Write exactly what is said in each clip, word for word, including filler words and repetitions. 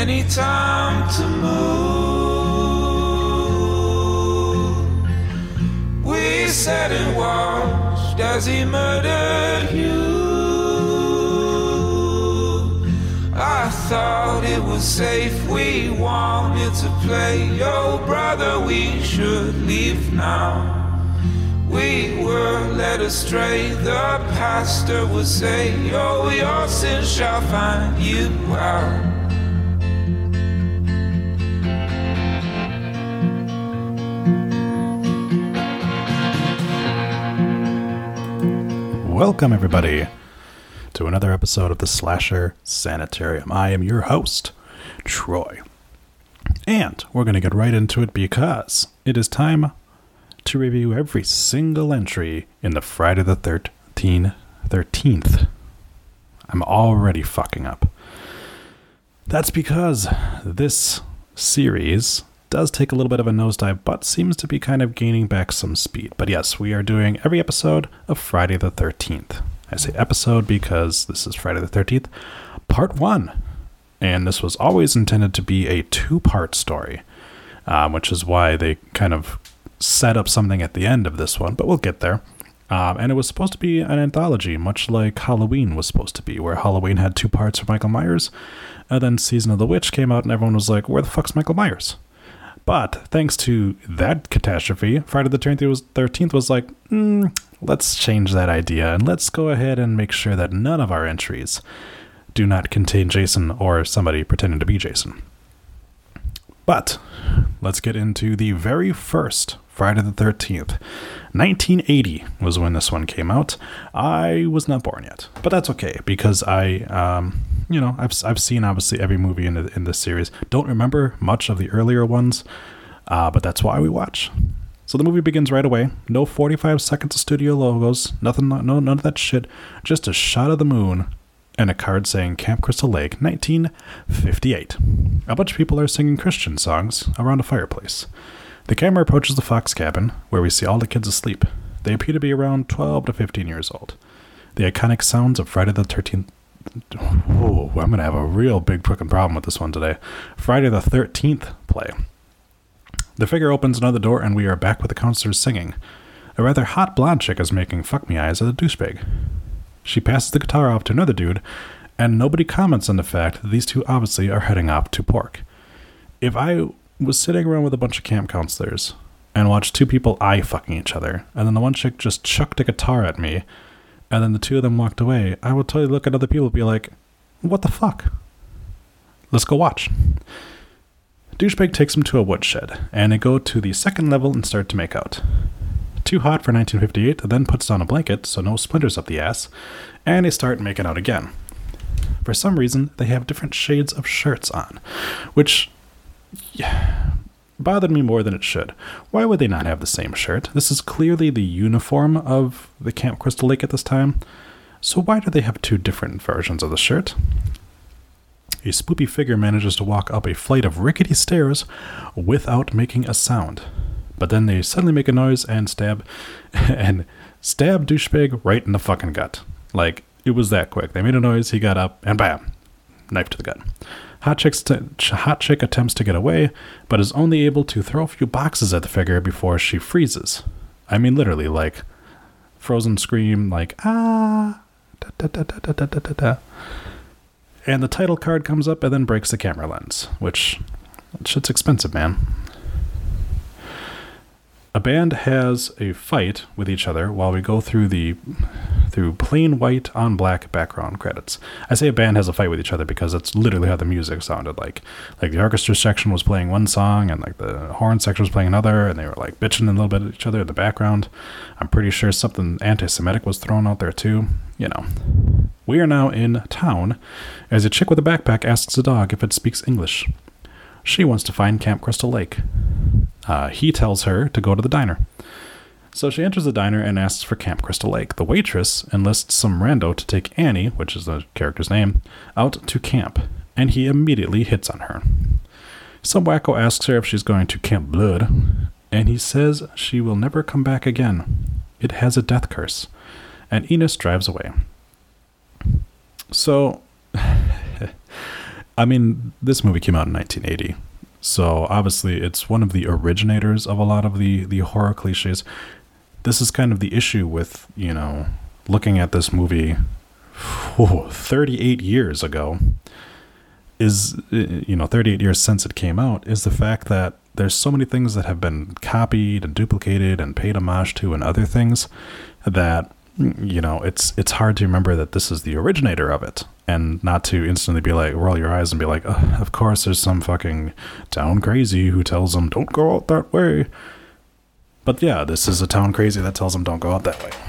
any time to move. We sat and watched as he murdered you. I thought it was safe, we wanted to play. Yo, brother, we should leave now. We were led astray, the pastor would say, yo, your sin shall find you out. Welcome, everybody, to another episode of the Slasher Sanitarium. I am your host, Troy. And we're going to get right into it because it is time to review every single entry in the Friday the thirteenth. I'm already fucking up. That's because this series does take a little bit of a nosedive, but seems to be kind of gaining back some speed. But yes, we are doing every episode of Friday the thirteenth. I say episode because this is Friday the thirteenth, part one. And this was always intended to be a two-part story, um, which is why they kind of set up something at the end of this one, but we'll get there. Um, and it was supposed to be an anthology, much like Halloween was supposed to be, where Halloween had two parts for Michael Myers, and then Season of the Witch came out and everyone was like, where the fuck's Michael Myers? But thanks to that catastrophe, Friday the thirteenth was like, mm, let's change that idea and let's go ahead and make sure that none of our entries do not contain Jason or somebody pretending to be Jason. But let's get into the very first Friday the thirteenth. nineteen eighty was when this one came out. I was not born yet, but that's okay because I, um, you know, I've I've seen obviously every movie in the, in this series. Don't remember much of the earlier ones, uh, but that's why we watch. So the movie begins right away. No forty-five seconds of studio logos. Nothing. No none of that shit. Just a shot of the moon and a card saying Camp Crystal Lake, nineteen fifty-eight. A bunch of people are singing Christian songs around a fireplace. The camera approaches the Fox cabin, where we see all the kids asleep. They appear to be around twelve to fifteen years old. The iconic sounds of Friday the thirteenth... Whoa, I'm going to have a real big fucking problem with this one today. Friday the thirteenth play. The figure opens another door, and we are back with the counselors singing. A rather hot blonde chick is making fuck me eyes at a douchebag. She passes the guitar off to another dude, and nobody comments on the fact that these two obviously are heading off to pork. If I was sitting around with a bunch of camp counselors and watched two people eye fucking each other, and then the one chick just chucked a guitar at me, and then the two of them walked away, I would totally look at other people and be like, what the fuck? Let's go watch. Douchebag takes him to a woodshed, and they go to the second level and start to make out. Too hot for nineteen fifty-eight, then puts down a blanket so no splinters up the ass, and they start making out again. For some reason, they have different shades of shirts on, which yeah, bothered me more than it should. Why would they not have the same shirt? This is clearly the uniform of the Camp Crystal Lake at this time, so why do they have two different versions of the shirt? A spoopy figure manages to walk up a flight of rickety stairs without making a sound. But then they suddenly make a noise and stab and stab douchebag right in the fucking gut. Like, it was that quick. They made a noise, he got up, and bam, knife to the gut. Hot, chick's t- hot chick attempts to get away, but is only able to throw a few boxes at the figure before she freezes. I mean, literally, like, frozen scream, like, ah, da da da da da da da da. And the title card comes up and then breaks the camera lens, which, shit's expensive, man. A band has a fight with each other while we go through the through plain white on black background credits. I say a band has a fight with each other because that's literally how the music sounded like. Like the orchestra section was playing one song and like the horn section was playing another, and they were like bitching a little bit at each other in the background. I'm pretty sure something anti-Semitic was thrown out there too. You know. We are now in town as a chick with a backpack asks a dog if it speaks English. She wants to find Camp Crystal Lake. Uh, he tells her to go to the diner. So she enters the diner and asks for Camp Crystal Lake. The waitress enlists some rando to take Annie, which is the character's name, out to camp, and he immediately hits on her. Some wacko asks her if she's going to Camp Blood, and he says she will never come back again. It has a death curse. And Enos drives away. So, I mean, this movie came out in nineteen eighty. So obviously it's one of the originators of a lot of the, the horror cliches. This is kind of the issue with, you know, looking at this movie whew, thirty-eight years ago is, you know, thirty-eight years since it came out, is the fact that there's so many things that have been copied and duplicated and paid homage to and other things that, you know, it's it's hard to remember that this is the originator of it, and not to instantly be like, roll your eyes and be like, oh, of course there's some fucking town crazy who tells them don't go out that way. But yeah, this is a town crazy that tells them don't go out that way.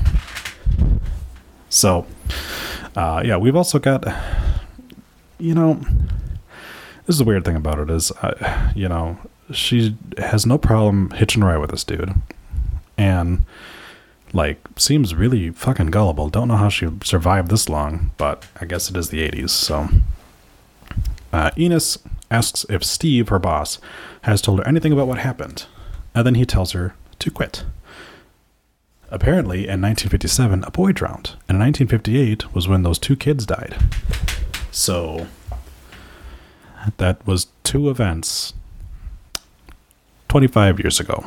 So, uh, yeah, we've also got, you know, this is the weird thing about it is, uh, you know, she has no problem hitching a ride with this dude. And, like, seems really fucking gullible. Don't know how she survived this long, but I guess it is the eighties, so. Uh, Enos asks if Steve, her boss, has told her anything about what happened. And then he tells her to quit. Apparently, in nineteen fifty-seven, a boy drowned. And in nineteen fifty-eight was when those two kids died. So, that was two events twenty-five years ago.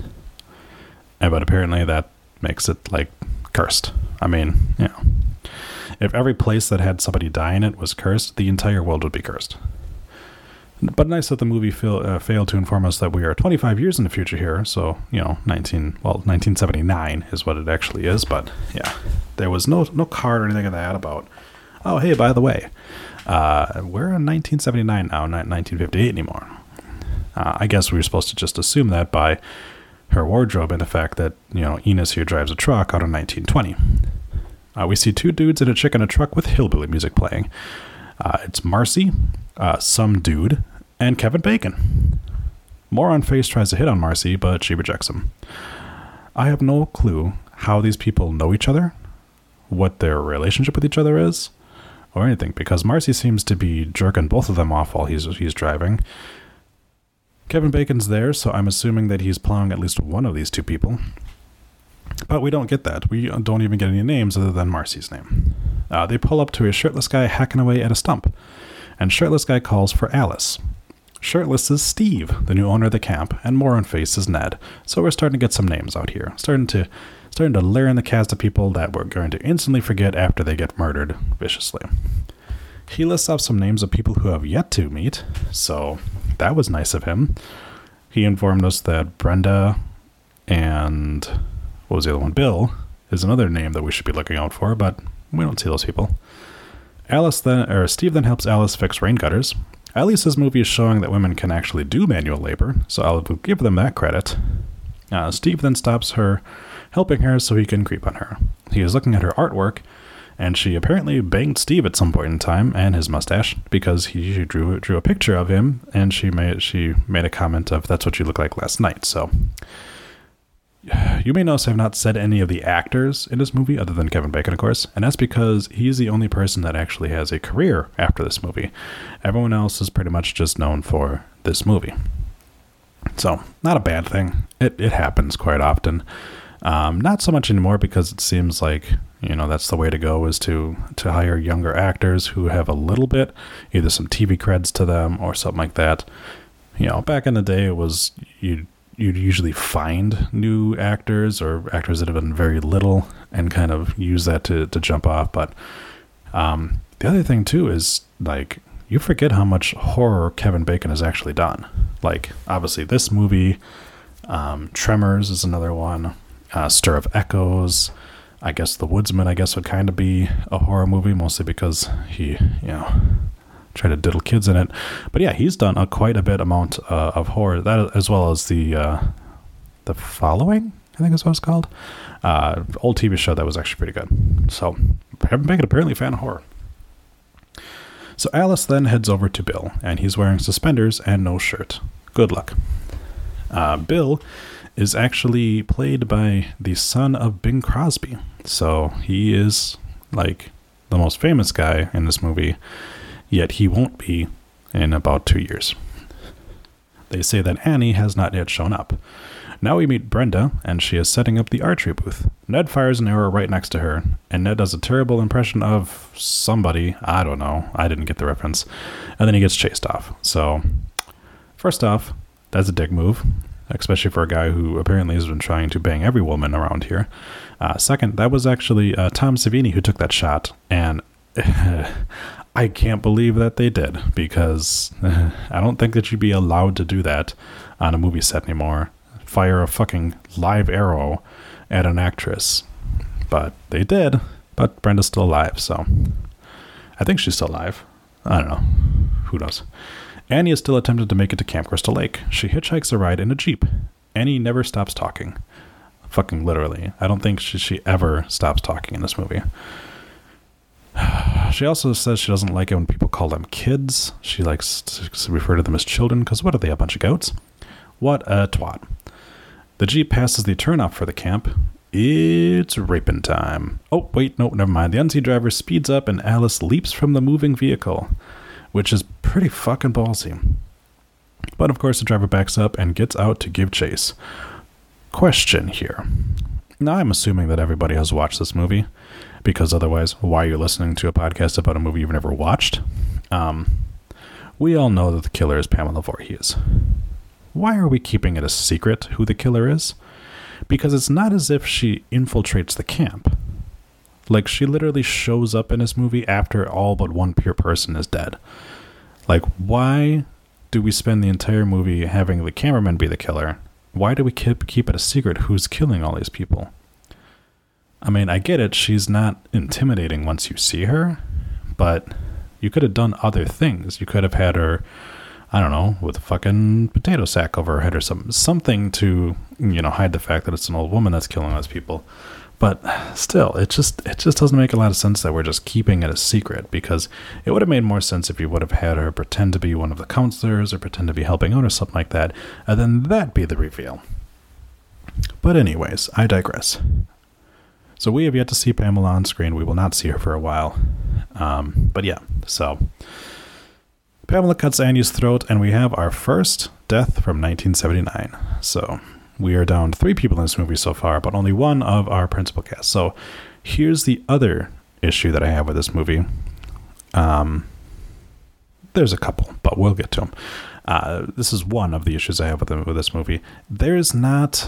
And, but apparently that makes it, like, cursed. I mean, you know, if every place that had somebody die in it was cursed, the entire world would be cursed. But nice that the movie fail, uh, failed to inform us that we are twenty-five years in the future here. So, you know, nineteen well, nineteen seventy-nine is what it actually is. But yeah, there was no no card or anything of that about, oh, hey, by the way, uh, we're in nineteen seventy-nine now, not nineteen fifty-eight anymore. Uh, I guess we were supposed to just assume that by her wardrobe and the fact that, you know, Enos here drives a truck out of nineteen twenty. Uh, we see two dudes and a chick in a truck with hillbilly music playing. Uh, it's Marcy, uh, some dude, and Kevin Bacon. Moron Face tries to hit on Marcy, but she rejects him. I have no clue how these people know each other, what their relationship with each other is, or anything, because Marcy seems to be jerking both of them off while he's he's driving. Kevin Bacon's there, so I'm assuming that he's plowing at least one of these two people. But we don't get that. We don't even get any names other than Marcy's name. Uh, they pull up to a shirtless guy hacking away at a stump, and shirtless guy calls for Alice. Shirtless is Steve, the new owner of the camp, and Moron Face is Ned. So we're starting to get some names out here. Starting to starting to learn the cast of people that we're going to instantly forget after they get murdered viciously. He lists off some names of people who have yet to meet, so that was nice of him. He informed us that Brenda and, what was the other one, Bill, is another name that we should be looking out for, but we don't see those people. Alice then, or Steve then helps Alice fix rain gutters. At least this movie is showing that women can actually do manual labor, so I'll give them that credit. Uh, Steve then stops her, helping her so he can creep on her. He is looking at her artwork, and she apparently banged Steve at some point in time, and his mustache, because he drew drew a picture of him, and she made she made a comment of, that's what you look like last night. So, you may notice I've not said any of the actors in this movie, other than Kevin Bacon, of course, and that's because he's the only person that actually has a career after this movie. Everyone else is pretty much just known for this movie. So, not a bad thing. It it happens quite often. Um, not so much anymore, because it seems like, you know, that's the way to go, is to, to hire younger actors who have a little bit, either some T V creds to them or something like that. You know, back in the day, it was, you'd, you'd usually find new actors or actors that have done very little and kind of use that to, to jump off. But um, the other thing, too, is, like, you forget how much horror Kevin Bacon has actually done. Like, obviously, this movie, um, Tremors is another one. Uh, Stir of Echoes. I guess The Woodsman, I guess, would kind of be a horror movie, mostly because he, you know, tried to diddle kids in it. But yeah, he's done a quite a bit amount uh, of horror, that as well as the uh, the Following, I think is what it's called. Uh, old T V show that was actually pretty good. So, Kevin Bacon apparently a fan of horror. So Alice then heads over to Bill, and he's wearing suspenders and no shirt. Good luck. Uh, Bill is actually played by the son of Bing Crosby. So he is, like, the most famous guy in this movie, yet he won't be in about two years. They say that Annie has not yet shown up. Now we meet Brenda, and she is setting up the archery booth. Ned fires an arrow right next to her, and Ned does a terrible impression of somebody. I don't know. I didn't get the reference. And then he gets chased off. So, first off, that's a dick move, especially for a guy who apparently has been trying to bang every woman around here. Uh, second, that was actually uh, Tom Savini who took that shot, and I can't believe that they did, because I don't think that you'd be allowed to do that on a movie set anymore. Fire a fucking live arrow at an actress. But they did, but Brenda's still alive, so I think she's still alive. I don't know. Who knows? Annie is still attempting to make it to Camp Crystal Lake. She hitchhikes a ride in a Jeep. Annie never stops talking. Fucking literally. I don't think she, she ever stops talking in this movie. She also says she doesn't like it when people call them kids. She likes to refer to them as children, because what are they, a bunch of goats? What a twat. The Jeep passes the turnoff for the camp. It's raping time. Oh, wait, no, never mind. The unseen driver speeds up and Alice leaps from the moving vehicle, which is pretty fucking ballsy. But of course the driver backs up and gets out to give chase. Question here. Now I'm assuming that everybody has watched this movie, because otherwise, why are you listening to a podcast about a movie you've never watched? Um, we all know that the killer is Pamela Voorhees. Why are we keeping it a secret who the killer is? Because it's not as if she infiltrates the camp. Like, she literally shows up in this movie after all but one pure person is dead. Like, why do we spend the entire movie having the cameraman be the killer? Why do we keep, keep it a secret who's killing all these people? I mean, I get it, she's not intimidating once you see her, but you could have done other things. You could have had her, I don't know, with a fucking potato sack over her head or something, something to, you know, hide the fact that it's an old woman that's killing those people. But still, it just it just doesn't make a lot of sense that we're just keeping it a secret, because it would have made more sense if you would have had her pretend to be one of the counselors or pretend to be helping out or something like that, and then that'd be the reveal. But anyways, I digress. So we have yet to see Pamela on screen. We will not see her for a while. Um, but yeah, so Pamela cuts Annie's throat, and we have our first death from nineteen seventy-nine. So we are down three people in this movie so far, but only one of our principal cast. So here's the other issue that I have with this movie. Um, there's a couple, but we'll get to them. Uh, this is one of the issues I have with, the, with this movie. There's not...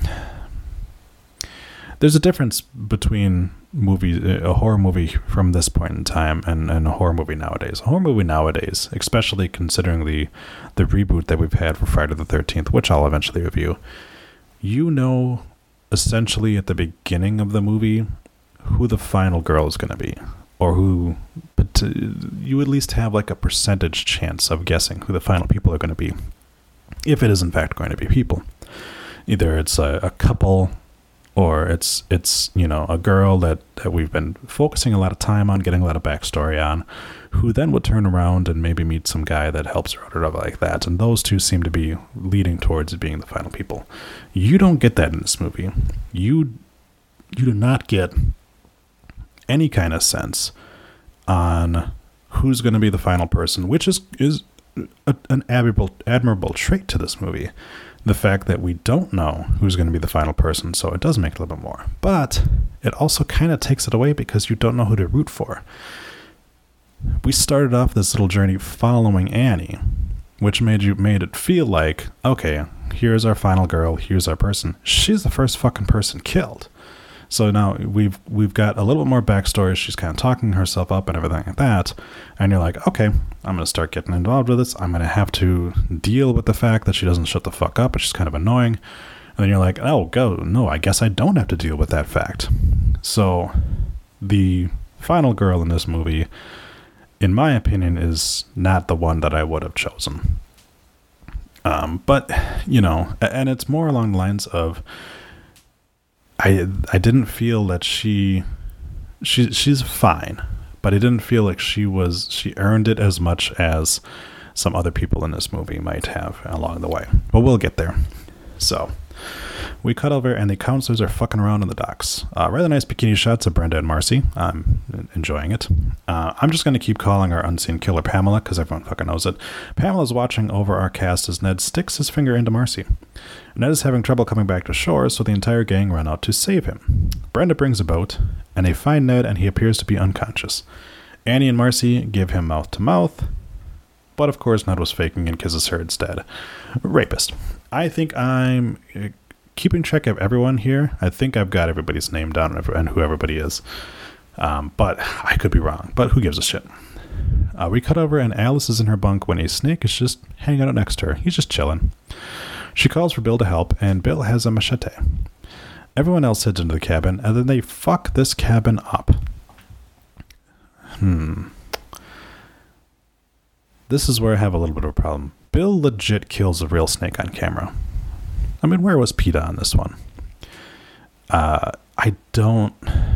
There's a difference between movies, a horror movie from this point in time and, and a horror movie nowadays. A horror movie nowadays, especially considering the, the reboot that we've had for Friday the thirteenth, which I'll eventually review, you know essentially at the beginning of the movie who the final girl is going to be, or who, but you at least have like a percentage chance of guessing who the final people are going to be, if it is in fact going to be people. Either it's a, a couple, or it's, it's you know, a girl that, that we've been focusing a lot of time on, getting a lot of backstory on, who then would turn around and maybe meet some guy that helps her out or whatever like that. And those two seem to be leading towards being the final people. You don't get that in this movie. You you do not get any kind of sense on who's going to be the final person, which is, is a, an admirable, admirable trait to this movie. The fact that we don't know who's going to be the final person, so it does make it a little bit more. But it also kind of takes it away because you don't know who to root for. We started off this little journey following Annie, which made you made it feel like, okay, here's our final girl, here's our person. She's the first fucking person killed. So now we've we've got a little bit more backstory. She's kind of talking herself up and everything like that. And you're like, okay, I'm going to start getting involved with this. I'm going to have to deal with the fact that she doesn't shut the fuck up, which is kind of annoying. And then you're like, oh, go, no, I guess I don't have to deal with that fact. So the final girl in this movie, in my opinion, is not the one that I would have chosen. Um, but, you know, and it's more along the lines of, I I didn't feel that she, she she's fine, but I didn't feel like she was, she earned it as much as some other people in this movie might have along the way. But we'll get there. So, We cut over and the counselors are fucking around in the docks. Uh, rather nice bikini shots of Brenda and Marcy. I'm enjoying it. Uh, I'm just going to keep calling our unseen killer Pamela because everyone fucking knows it. Pamela's watching over our cast as Ned sticks his finger into Marcy. Ned is having trouble coming back to shore, so the entire gang run out to save him. Brenda brings a boat, and they find Ned, and he appears to be unconscious. Annie and Marcy give him mouth to mouth, but of course Ned was faking and kisses her instead. Rapist. I think I'm uh, keeping track of everyone here. I think I've got everybody's name down and who everybody is. Um, but I could be wrong. But who gives a shit? Uh, we cut over and Alice is in her bunk when a snake is just hanging out next to her. He's just chilling. She calls for Bill to help, and Bill has a machete. Everyone else heads into the cabin, and then they fuck this cabin up. Hmm. This is where I have a little bit of a problem. Bill legit kills a real snake on camera. I mean, where was PETA on this one? Uh, I don't...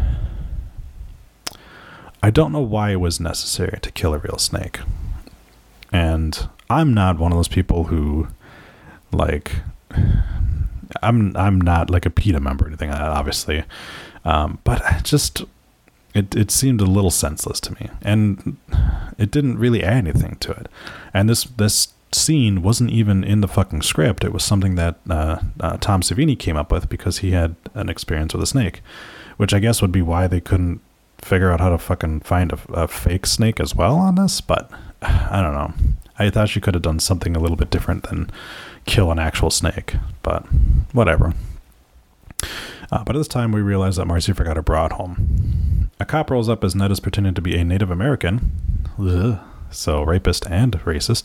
I don't know why it was necessary to kill a real snake. And I'm not one of those people who, like... I'm I'm not like a PETA member or anything like that, obviously. Um, but I just... It, it seemed a little senseless to me. And it didn't really add anything to it. And this this... scene wasn't even in the fucking script. It was something that uh, uh, Tom Savini came up with because he had an experience with a snake, which I guess would be why they couldn't figure out how to fucking find a, a fake snake as well on this. But I don't know. I thought she could have done something a little bit different than kill an actual snake, but whatever. Uh, but at this time, we realize that Marcy forgot her bra at home. A cop rolls up as Ned is pretending to be a Native American. Ugh. So rapist and racist.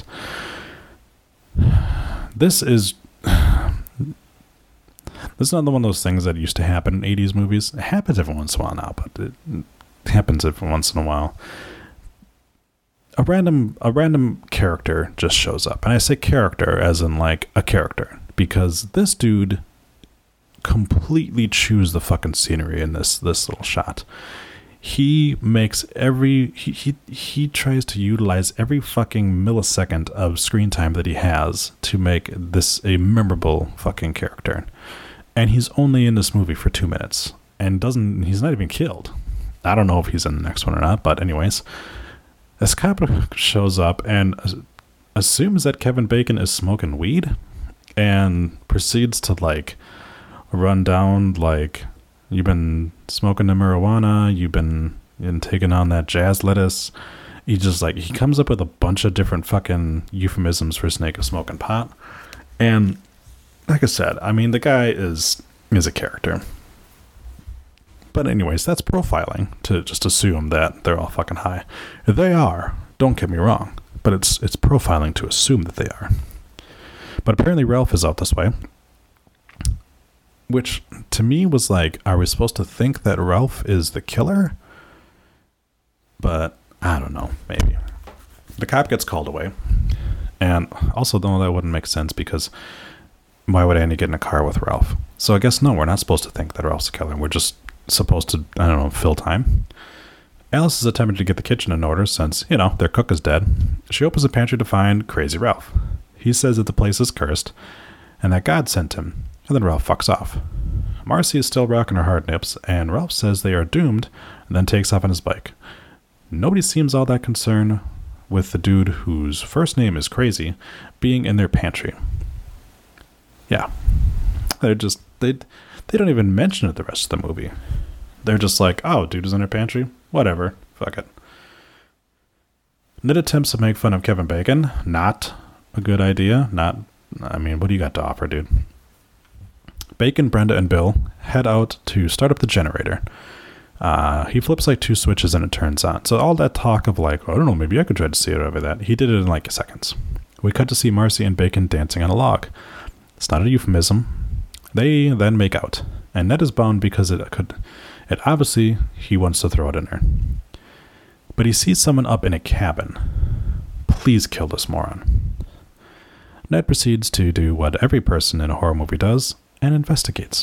This is this is another one of those things that used to happen in eighties movies. It happens every once in a while now, but it happens every once in a while. A random a random character just shows up. And I say character as in like a character, because this dude completely chews the fucking scenery in this this little shot. He makes every he, he he tries to utilize every fucking millisecond of screen time that he has to make this a memorable fucking character. And he's only in this movie for two minutes and doesn't he's not even killed. I don't know if he's in the next one or not, but anyways, this cop shows up and assumes that Kevin Bacon is smoking weed and proceeds to like run down like, you've been smoking the marijuana, you've been, been taking on that jazz lettuce. He just like, he comes up with a bunch of different fucking euphemisms for snake of smoking pot. And like I said, I mean, the guy is, is a character. But anyways, that's profiling to just assume that they're all fucking high. They are, don't get me wrong, but it's, it's profiling to assume that they are. But apparently Ralph is out this way. Which, to me, was like, are we supposed to think that Ralph is the killer? But, I don't know, maybe. The cop gets called away. And also, though, that wouldn't make sense, because why would Annie get in a car with Ralph? So I guess, no, we're not supposed to think that Ralph's the killer. We're just supposed to, I don't know, fill time. Alice is attempting to get the kitchen in order since, you know, their cook is dead. She opens the pantry to find Crazy Ralph. He says that the place is cursed, and that God sent him. And then Ralph fucks off. Marcy is still rocking her hard nips, and Ralph says they are doomed, and then takes off on his bike. Nobody seems all that concerned with the dude whose first name is Crazy being in their pantry. Yeah. They're just, they they don't even mention it the rest of the movie. They're just like, oh, dude is in their pantry? Whatever. Fuck it. Ned attempts to make fun of Kevin Bacon. Not a good idea. Not, I mean, what do you got to offer, dude? Bacon, Brenda, and Bill head out to start up the generator. Uh, he flips like two switches and it turns on. So all that talk of like, I don't know, maybe I could try to see it over that. He did it in like seconds. We cut to see Marcy and Bacon dancing on a log. It's not a euphemism. They then make out. And Ned is bound because it could, it obviously he wants to throw it in her. But he sees someone up in a cabin. Please kill this moron. Ned proceeds to do what every person in a horror movie does, and investigates.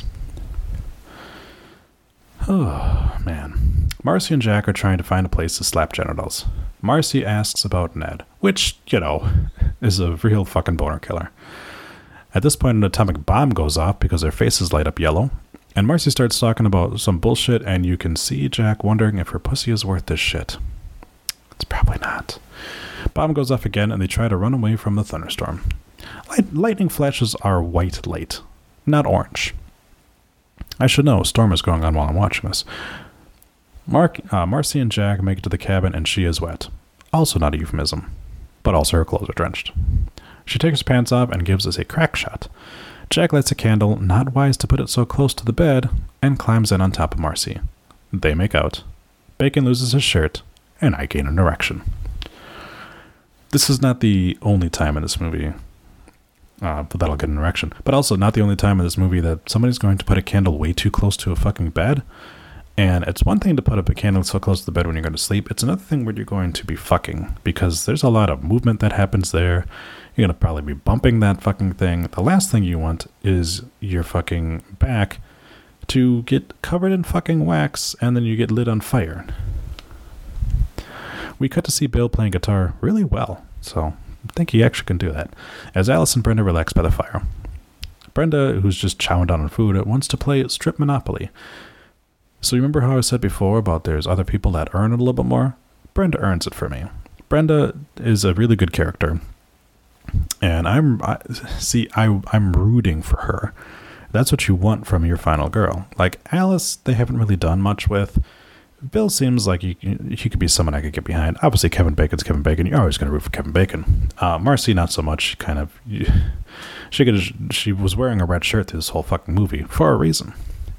Oh, man. Marcy and Jack are trying to find a place to slap genitals. Marcy asks about Ned, which, you know, is a real fucking boner killer. At this point, an atomic bomb goes off because their faces light up yellow, and Marcy starts talking about some bullshit, and you can see Jack wondering if her pussy is worth this shit. It's probably not. Bomb goes off again, and they try to run away from the thunderstorm. Light- lightning flashes are white light, not orange. I should know, a storm is going on while I'm watching this. Mark, uh, Marcy and Jack make it to the cabin, and she is wet. Also not a euphemism, but also her clothes are drenched. She takes her pants off and gives us a crack shot. Jack lights a candle, not wise to put it so close to the bed, and climbs in on top of Marcy. They make out. Bacon loses his shirt, and I gain an erection. This is not the only time in this movie uh, that I'll get an erection, but also not the only time in this movie that somebody's going to put a candle way too close to a fucking bed. And it's one thing to put up a candle so close to the bed when you're going to sleep. It's another thing when you're going to be fucking, because there's a lot of movement that happens there. You're going to probably be bumping that fucking thing. The last thing you want is your fucking back to get covered in fucking wax and then you get lit on fire. We cut to see Bill playing guitar really well, so I think he actually can do that. As Alice and Brenda relax by the fire. Brenda, who's just chowing down on food, wants to play Strip Monopoly. So you remember how I said before about there's other people that earn it a little bit more? Brenda earns it for me. Brenda is a really good character. And I'm, I, see, I, I'm rooting for her. That's what you want from your final girl. Like Alice, they haven't really done much with. Bill seems like he, he could be someone I could get behind. Obviously, Kevin Bacon's Kevin Bacon. You're always going to root for Kevin Bacon. Uh, Marcy, not so much. Kind of, she could, she was wearing a red shirt through this whole fucking movie for a reason.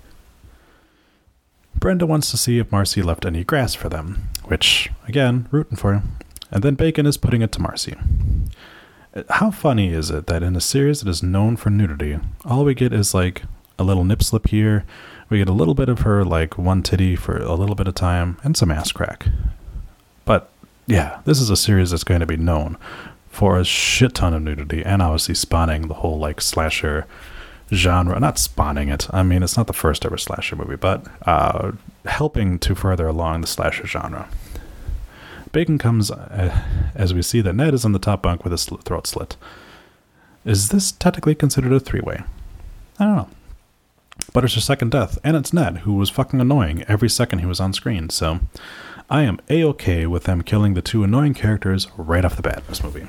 Brenda wants to see if Marcy left any grass for them, which, again, rooting for you. And then Bacon is putting it to Marcy. How funny is it that in a series that is known for nudity, all we get is like a little nip slip here, we get a little bit of her like one titty for a little bit of time, and some ass crack. But yeah, this is a series that's going to be known for a shit ton of nudity, and obviously spawning the whole like slasher genre, not spawning it, I mean it's not the first ever slasher movie, but uh, helping to further along the slasher genre. Bacon comes uh, as we see that Ned is on the top bunk with his sl- throat slit. Is this technically considered a three-way? I don't know. But it's her second death, and it's Ned, who was fucking annoying every second he was on screen, so I am A-okay with them killing the two annoying characters right off the bat in this movie.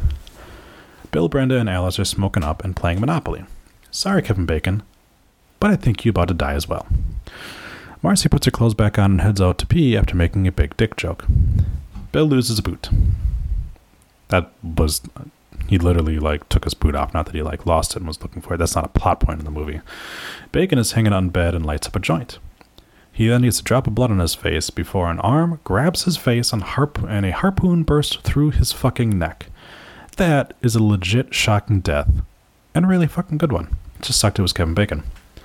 Bill, Brenda, and Alice are smoking up and playing Monopoly. Sorry, Kevin Bacon, but I think you're about to die as well. Marcy puts her clothes back on and heads out to pee after making a big dick joke. Bill loses a boot. That was... He literally, like, took his boot off. Not that he, like, lost it and was looking for it. That's not a plot point in the movie. Bacon is hanging on bed and lights up a joint. He then gets a drop of blood on his face before an arm grabs his face and, harp- and a harpoon bursts through his fucking neck. That is a legit shocking death. And a really fucking good one. It just sucked it was Kevin Bacon.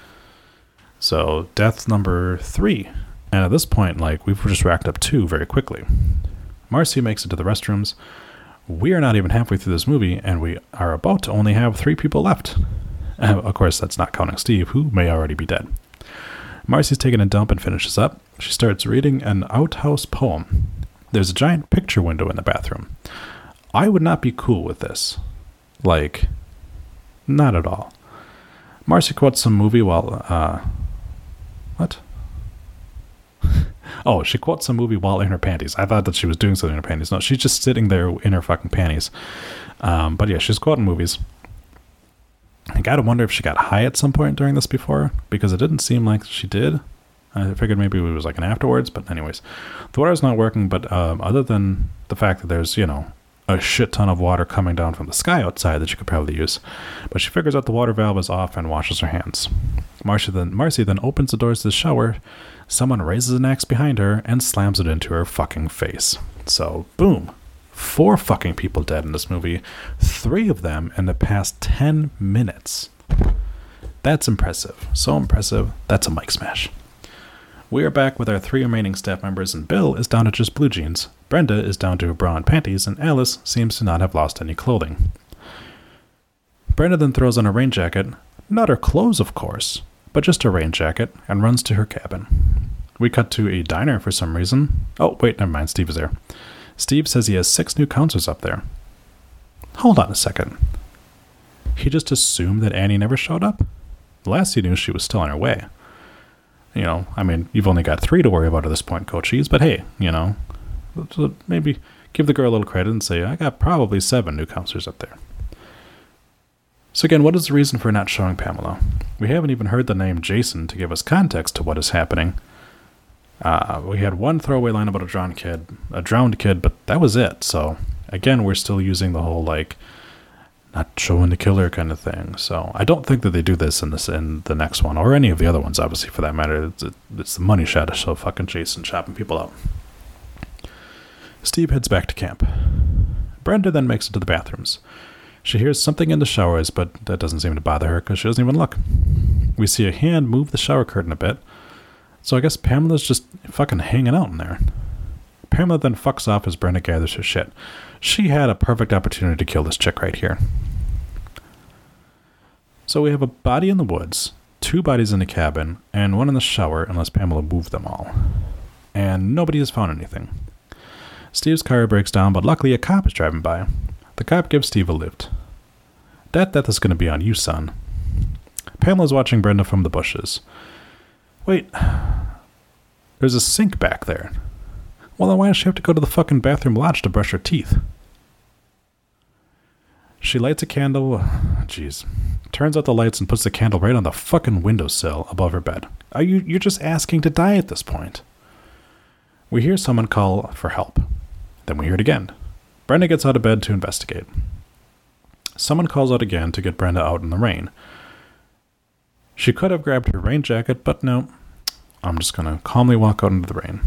So, death number three. And at this point, like, we've just racked up two very quickly. Marcy makes it to the restrooms. We are not even halfway through this movie, and we are about to only have three people left. Uh, of course, that's not counting Steve, who may already be dead. Marcy's taking a dump and finishes up. She starts reading an outhouse poem. There's a giant picture window in the bathroom. I would not be cool with this. Like, not at all. Marcy quotes some movie while, uh, what? Oh, she quotes some movie while in her panties. I thought that she was doing something in her panties. No, she's just sitting there in her fucking panties. Um, but yeah, she's quoting movies. I gotta wonder if she got high at some point during this before, because it didn't seem like she did. I figured maybe it was like an afterwards, but anyways. The water's not working, but um, other than the fact that there's, you know, a shit ton of water coming down from the sky outside that you could probably use. But she figures out the water valve is off and washes her hands. Marcy then, Marcy then opens the doors to the shower. Someone raises an axe behind her and slams it into her fucking face. So, boom. Four fucking people dead in this movie. Three of them in the past ten minutes. That's impressive. So impressive, that's a mic smash. We are back with our three remaining staff members, and Bill is down to just blue jeans. Brenda is down to her bra and panties, and Alice seems to not have lost any clothing. Brenda then throws on a rain jacket, not her clothes of course, but just a rain jacket, and runs to her cabin. We cut to a diner for some reason. Oh, wait, never mind, Steve is there. Steve says he has six new counselors up there. Hold on a second. he just assumed that Annie never showed up? Last he knew, she was still on her way. You know, I mean, you've only got three to worry about at this point, Cochise, but hey, you know, maybe give the girl a little credit and say, I got probably seven new counselors up there. So again, what is the reason for not showing Pamela? We haven't even heard the name Jason to give us context to what is happening. Uh, we had one throwaway line about a drowned kid, a drowned kid, but that was it. So again, we're still using the whole like not showing the killer kind of thing. So I don't think that they do this in this in the next one or any of the other ones, obviously for that matter. It's, it's the money shot to show fucking Jason chopping people out. Steve heads back to camp. Brenda then makes it to the bathrooms. She hears something in the showers, but that doesn't seem to bother her because she doesn't even look. We see a hand move the shower curtain a bit, so I guess Pamela's just fucking hanging out in there. Pamela then fucks off as Brenda gathers her shit. She had a perfect opportunity to kill this chick right here. So we have a body in the woods, two bodies in the cabin, and one in the shower unless Pamela moved them all. And nobody has found anything. Steve's car breaks down, but luckily a cop is driving by. The cop gives Steve a lift. That death is going to be on you, son. Pamela's watching Brenda from the bushes. Wait, there's a sink back there. Well, then why does she have to go to the fucking bathroom lodge to brush her teeth? She lights a candle. Jeez. Turns out the lights and puts the candle right on the fucking windowsill above her bed. Are you, you're just asking to die at this point. We hear someone call for help. Then we hear it again. Brenda gets out of bed to investigate. Someone calls out again to get Brenda out in the rain. She could have grabbed her rain jacket, but no. I'm just going to calmly walk out into the rain.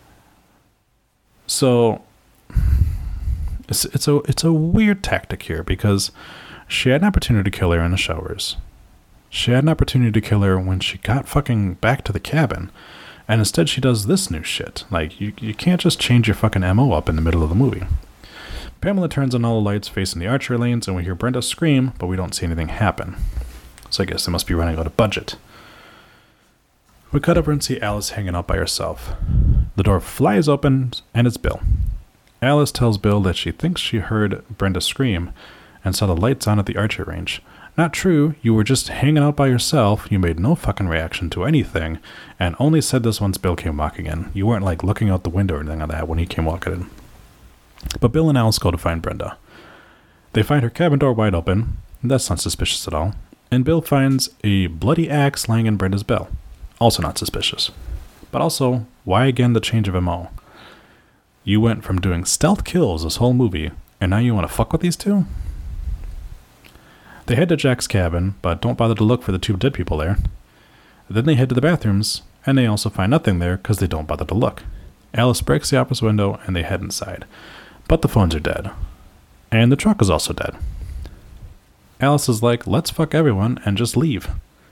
So, it's, it's, a, it's a weird tactic here because she had an opportunity to kill her in the showers. She had an opportunity to kill her when she got fucking back to the cabin. And instead she does this new shit. Like, you, you can't just change your fucking M O up in the middle of the movie. Pamela turns on all the lights facing the archery lanes, and we hear Brenda scream, but we don't see anything happen. So I guess they must be running out of budget. We cut over and see Alice hanging out by herself. The door flies open, and it's Bill. Alice tells Bill that she thinks she heard Brenda scream and saw the lights on at the archery range. Not true, you were just hanging out by yourself, you made no fucking reaction to anything, and only said this once Bill came walking in. You weren't like looking out the window or anything like that when he came walking in. But Bill and Alice go to find Brenda. They find her cabin door wide open, and that's not suspicious at all, and Bill finds a bloody axe lying in Brenda's bell. Also not suspicious. But also, why again the change of M O? You went from doing stealth kills this whole movie, and now you want to fuck with these two? They head to Jack's cabin, but don't bother to look for the two dead people there. Then they head to the bathrooms, and they also find nothing there because they don't bother to look. Alice breaks the office window, and they head inside. But the phones are dead. And the truck is also dead. Alice is like, let's fuck everyone and just leave.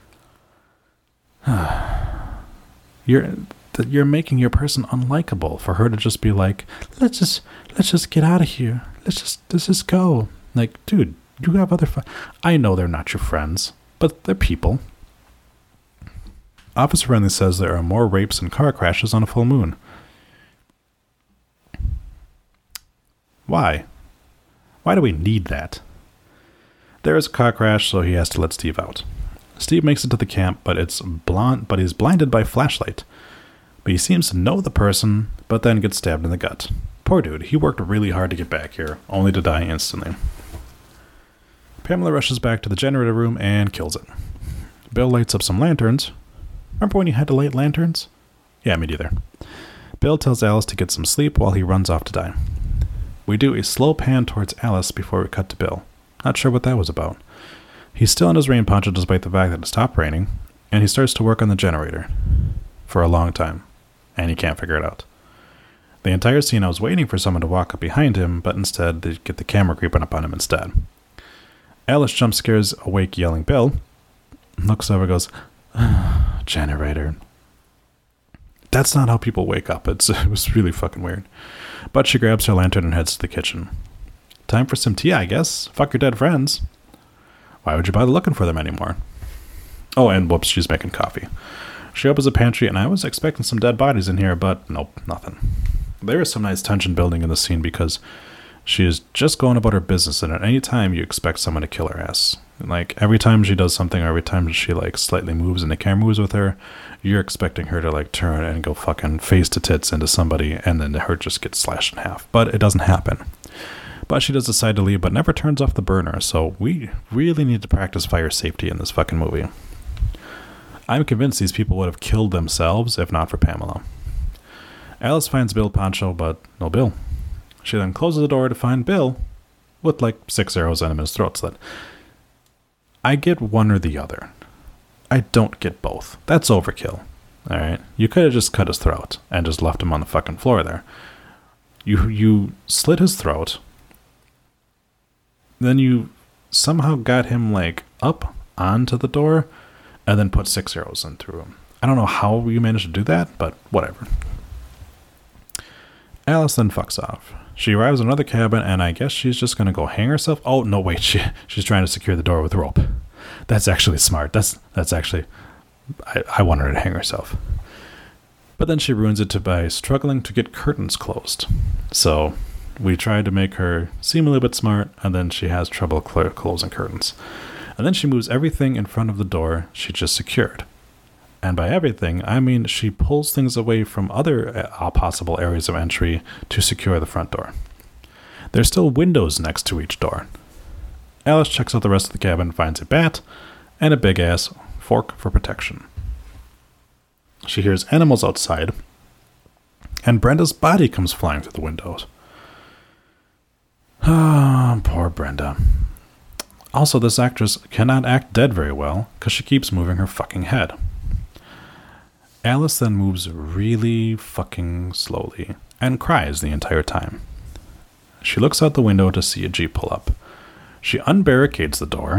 You're you're making your person unlikable for her to just be like, let's just let's just get out of here. Let's just let's just go. Like, dude, you have other fun. I know they're not your friends, but they're people. Officer Renly says there are more rapes and car crashes on a full moon. Why? Why do we need that? There is a car crash, so he has to let Steve out. Steve makes it to the camp, but it's blonde, but he's blinded by flashlight. But he seems to know the person, but then gets stabbed in the gut. Poor dude, he worked really hard to get back here, only to die instantly. Pamela rushes back to the generator room and kills it. Bill lights up some lanterns. Remember when you had to light lanterns? Yeah, me neither. Bill tells Alice to get some sleep while he runs off to die. We do a slow pan towards Alice before we cut to Bill. Not sure what that was about. He's still in his rain poncho despite the fact that it stopped raining, and he starts to work on the generator. For a long time. And he can't figure it out. The entire scene I was waiting for someone to walk up behind him, but instead they get the camera creeping up on him instead. Alice jump scares awake yelling Bill. Looks over and goes, generator. That's not how people wake up. It's, it was really fucking weird. But she grabs her lantern and heads to the kitchen. Time for some tea, I guess. Fuck your dead friends. Why would you bother looking for them anymore? Oh, and whoops, she's making coffee. She opens a pantry, and I was expecting some dead bodies in here, but nope, nothing. There is some nice tension building in the scene because she is just going about her business, and at any time you expect someone to kill her ass. Like, every time she does something, or every time she, like, slightly moves and the camera moves with her, you're expecting her to, like, turn and go fucking face to tits into somebody, and then her just gets slashed in half. But it doesn't happen. But she does decide to leave, but never turns off the burner, so we really need to practice fire safety in this fucking movie. I'm convinced these people would have killed themselves if not for Pamela. Alice finds Bill Pancho, but no Bill. She then closes the door to find Bill with, like, six arrows in his throat. So that I get one or the other. I don't get both. That's overkill. Alright? You could have just cut his throat and just left him on the fucking floor there. You you slit his throat. Then you somehow got him, like, up onto the door and then put six arrows in through him. I don't know how you managed to do that, but whatever. Alice then fucks off. She arrives at another cabin, and I guess she's just going to go hang herself. Oh, no, wait. She She's trying to secure the door with rope. That's actually smart. That's that's actually... I, I want her to hang herself. But then she ruins it to by struggling to get curtains closed. So we tried to make her seem a little bit smart, and then she has trouble cl- closing curtains. And then she moves everything in front of the door she just secured. And by everything, I mean she pulls things away from other uh, possible areas of entry to secure the front door. There's still windows next to each door. Alice checks out the rest of the cabin, finds a bat, and a big-ass fork for protection. She hears animals outside, and Brenda's body comes flying through the windows. Ah, poor Brenda. Also, this actress cannot act dead very well, because she keeps moving her fucking head. Alice then moves really fucking slowly, and cries the entire time. She looks out the window to see a Jeep pull up. She unbarricades the door.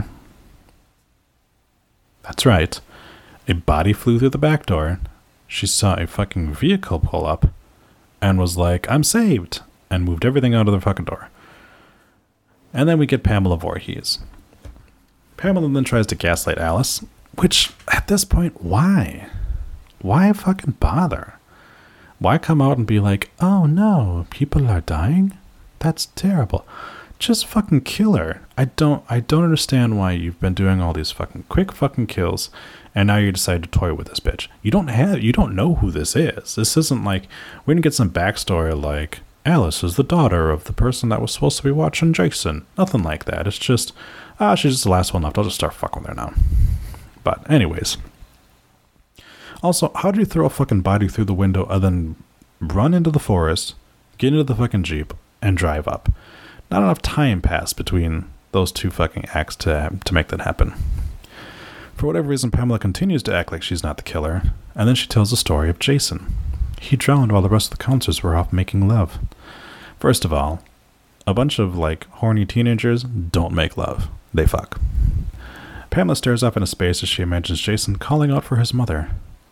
That's right. A body flew through the back door. She saw a fucking vehicle pull up, and was like, I'm saved, and moved everything out of the fucking door. And then we get Pamela Voorhees. Pamela then tries to gaslight Alice, which, at this point, why? Why fucking bother? Why come out and be like, oh no, people are dying? That's terrible. Just fucking kill her. I don't I don't understand why you've been doing all these fucking quick fucking kills and now you decide to toy with this bitch. You don't have you don't know who this is. This isn't like we're gonna get some backstory like Alice is the daughter of the person that was supposed to be watching Jason. Nothing like that. It's just ah, she's just the last one left. I'll just start fucking with her now. But anyways. Also, how do you throw a fucking body through the window and then run into the forest, get into the fucking Jeep, and drive up? Not enough time passed between those two fucking acts to to make that happen. For whatever reason, Pamela continues to act like she's not the killer, and then she tells the story of Jason. He drowned while the rest of the counselors were off making love. First of all, a bunch of, like, horny teenagers don't make love. They fuck. Pamela stares off into space as she imagines Jason calling out for his mother.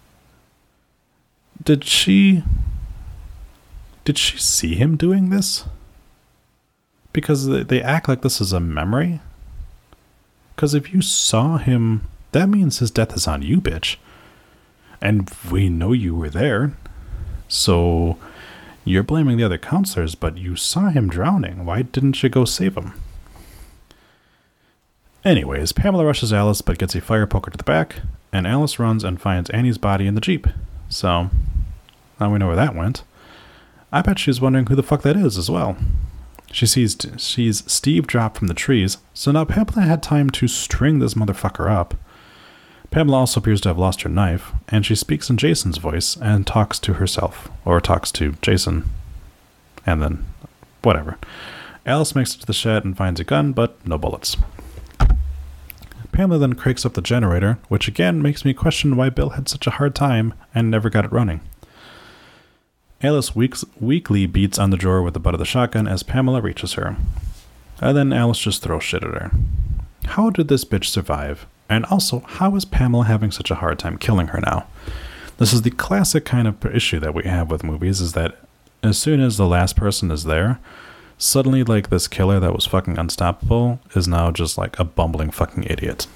Did she... Did she see him doing this? Because they act like this is a memory? Because if you saw him, that means his death is on you, bitch. And we know you were there. So you're blaming the other counselors, but you saw him drowning. Why didn't you go save him? Anyways, Pamela rushes Alice, but gets a fire poker to the back, and Alice runs and finds Annie's body in the Jeep. So, now we know where that went. I bet she's wondering who the fuck that is as well. She sees sees Steve drop from the trees, so now Pamela had time to string this motherfucker up. Pamela also appears to have lost her knife, and she speaks in Jason's voice and talks to herself, or talks to Jason, and then whatever. Alice makes it to the shed and finds a gun, but no bullets. Pamela then cranks up the generator, which again makes me question why Bill had such a hard time and never got it running. Alice weaks, weakly beats on the drawer with the butt of the shotgun as Pamela reaches her. And then Alice just throws shit at her. How did this bitch survive? And also, how is Pamela having such a hard time killing her now? This is the classic kind of issue that we have with movies, is that as soon as the last person is there, suddenly, like, this killer that was fucking unstoppable is now just, like, a bumbling fucking idiot.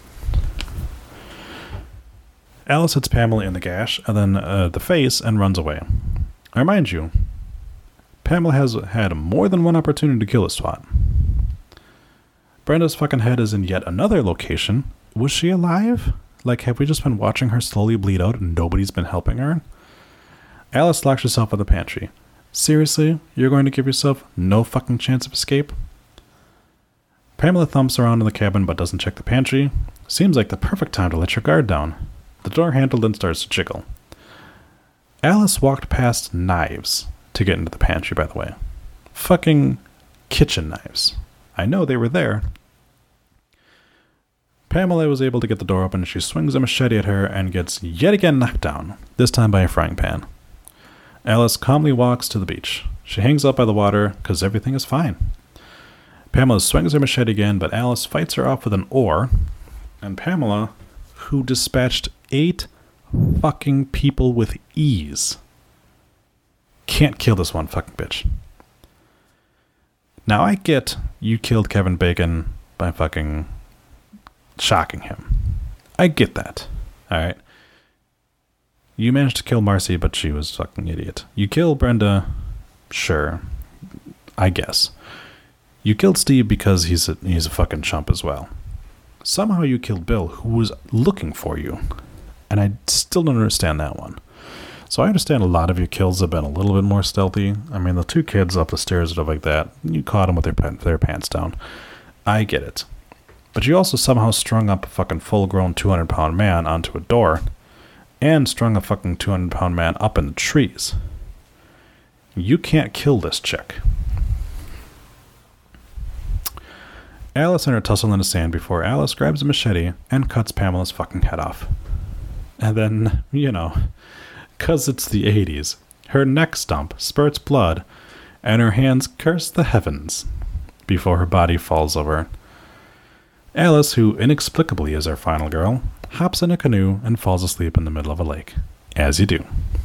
Alice hits Pamela in the gash, and then uh, the face, and runs away. I remind you, Pamela has had more than one opportunity to kill a SWAT. Brenda's fucking head is in yet another location. Was she alive? Like, have we just been watching her slowly bleed out and nobody's been helping her? Alice locks herself in the pantry. Seriously? You're going to give yourself no fucking chance of escape? Pamela thumps around in the cabin but doesn't check the pantry. Seems like the perfect time to let your guard down. The door handle then starts to jiggle. Alice walked past knives to get into the pantry, by the way. Fucking kitchen knives. I know they were there. Pamela was able to get the door open. She swings a machete at her and gets yet again knocked down, this time by a frying pan. Alice calmly walks to the beach. She hangs out by the water because everything is fine. Pamela swings her machete again, but Alice fights her off with an oar. And Pamela, who dispatched eight fucking people with ease, can't kill this one fucking bitch. Now I get you killed Kevin Bacon by fucking shocking him. I get that. Alright. You managed to kill Marcy, but she was a fucking idiot. You kill Brenda, sure. I guess. You killed Steve because he's a, he's a fucking chump as well. Somehow you killed Bill, who was looking for you. And I still don't understand that one. So I understand a lot of your kills have been a little bit more stealthy. I mean, the two kids up the stairs and stuff like that, you caught them with their, their pants down. I get it. But you also somehow strung up a fucking full-grown two hundred pound man onto a door, and strung a fucking two hundred pound man up in the trees. You can't kill this chick. Alice and her tussle in the sand before Alice grabs a machete and cuts Pamela's fucking head off. And then, you know, because it's the eighties, her neck stump spurts blood, and her hands curse the heavens before her body falls over. Alice, who inexplicably is our final girl, hops in a canoe and falls asleep in the middle of a lake. As you do.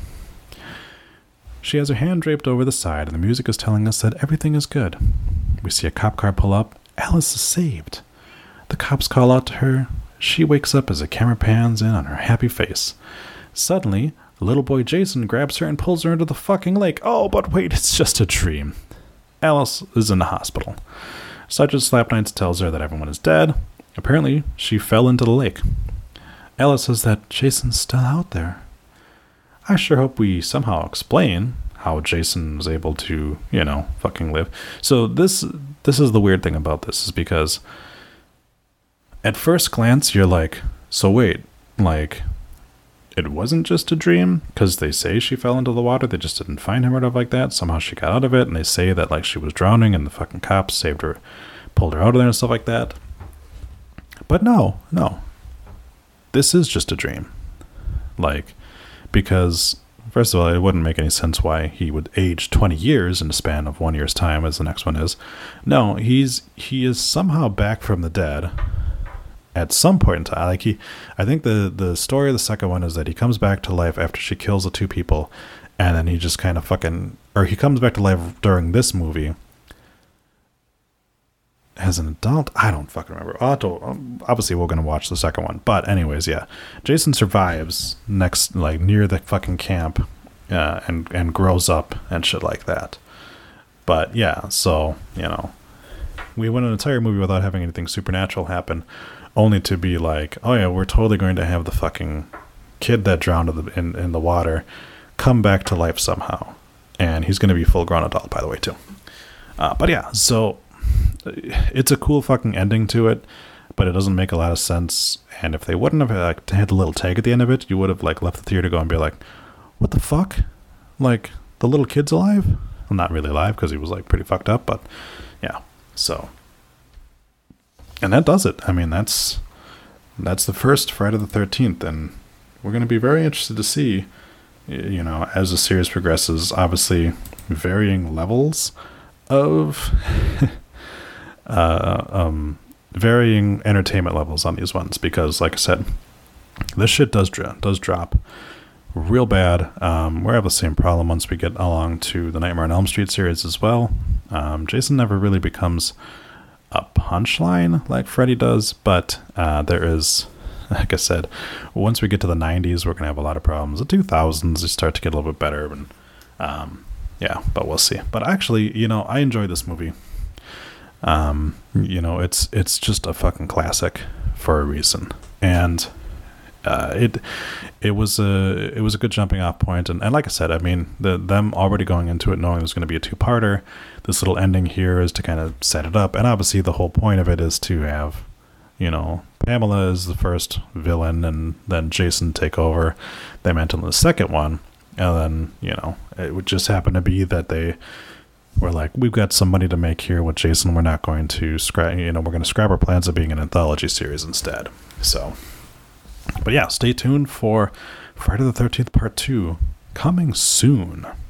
She has her hand draped over the side, and the music is telling us that everything is good. We see a cop car pull up. Alice is saved. The cops call out to her. She wakes up as the camera pans in on her happy face. Suddenly, little boy Jason grabs her and pulls her into the fucking lake. Oh, but wait, it's just a dream. Alice is in the hospital. Sergeant Slapnights tells her that everyone is dead. Apparently, she fell into the lake. Alice says that Jason's still out there. I sure hope we somehow explain how Jason was able to, you know, fucking live. So this this is the weird thing about this, is because at first glance, you're like, so wait, like, it wasn't just a dream? Because they say she fell into the water, they just didn't find him or stuff like that. Somehow she got out of it, and they say that, like, she was drowning, and the fucking cops saved her, pulled her out of there and stuff like that. But no, no. This is just a dream. Like, because, first of all, it wouldn't make any sense why he would age twenty years in the span of one year's time, as the next one is. No, he's he is somehow back from the dead at some point in time. Like, he, I think the, the story of the second one is that he comes back to life after she kills the two people, and then he just kind of fucking, or he comes back to life during this movie as an adult. I don't fucking remember. I'll have to, um, obviously, we're going to watch the second one. But anyways, yeah. Jason survives next, like, near the fucking camp uh, and, and grows up and shit like that. But, yeah, so, you know, we went an entire movie without having anything supernatural happen, only to be like, oh, yeah, we're totally going to have the fucking kid that drowned in the, in, in the water come back to life somehow. And he's going to be a full-grown adult, by the way, too. Uh, but, yeah, so it's a cool fucking ending to it, but it doesn't make a lot of sense. And if they wouldn't have like, had a little tag at the end of it, you would have like left the theater go and be like, what the fuck? Like, the little kid's alive? Well, not really alive, because he was like pretty fucked up, but yeah. So, and that does it. I mean, that's that's the first Friday the thirteenth, and we're going to be very interested to see, you know, as the series progresses, obviously varying levels of uh, um, varying entertainment levels on these ones, because, like I said, this shit does dr- does drop real bad. Um, we have the same problem once we get along to the Nightmare on Elm Street series as well. Um, Jason never really becomes a punchline like Freddy does, but uh, there is, like I said, once we get to the nineties, we're going to have a lot of problems. The two thousands, they start to get a little bit better, and um, yeah, but we'll see. But actually, you know, I enjoyed this movie. Um, you know, it's it's just a fucking classic for a reason, and uh, it it was a it was a good jumping off point. And, and like I said, I mean, the them already going into it knowing it was going to be a two parter. This little ending here is to kind of set it up, and obviously the whole point of it is to have, you know, Pamela is the first villain, and then Jason take over. They meant in the second one, and then, you know, it would just happen to be that they were like, we've got some money to make here with Jason. We're not going to scrap, you know, we're going to scrap our plans of being an anthology series instead. So, but yeah, stay tuned for Friday the thirteenth Part two coming soon.